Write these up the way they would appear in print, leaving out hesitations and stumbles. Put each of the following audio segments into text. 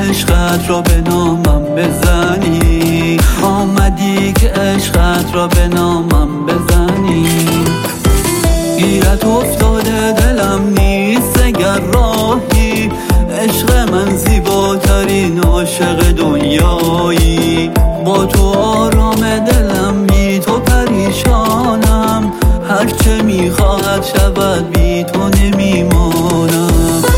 عشقت را به نامم بزنی، آمدی که عشقت را به نامم بزنی. گیرت افتاده دلم نیست اگر راهی، عشق من زیباترین عاشق دنیایی. با تو آرام دلم، بی تو پریشانم، هرچه میخواهد شود بی تو نمیمانم.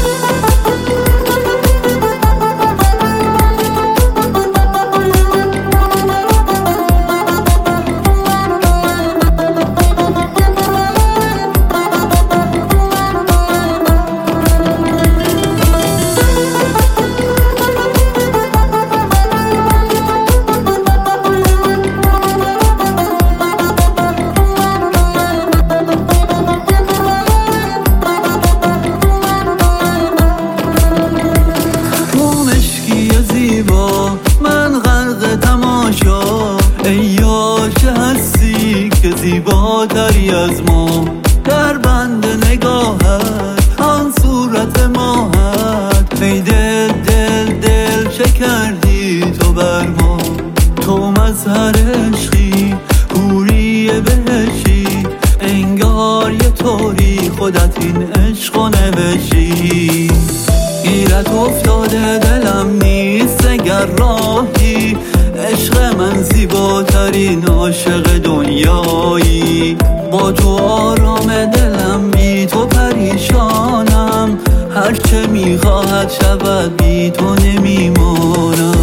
من غرق تماشا، ای یار چه هستی که زیباتری از ما. در بند نگاهت آن صورت ماهت، ای دل دل دل چه کردی تو بر ما. تو مظهر عشقی، حوری بهشتی، انگار یه طوری خودت این عشق و نوشتی. گیرت افتاده دلم نیست اگر راهی، عشق من زیباترین عاشق دنیایی. با تو آرام دلم، بی تو پریشانم، هرچه میخواهد شود بی تو نمیمانم.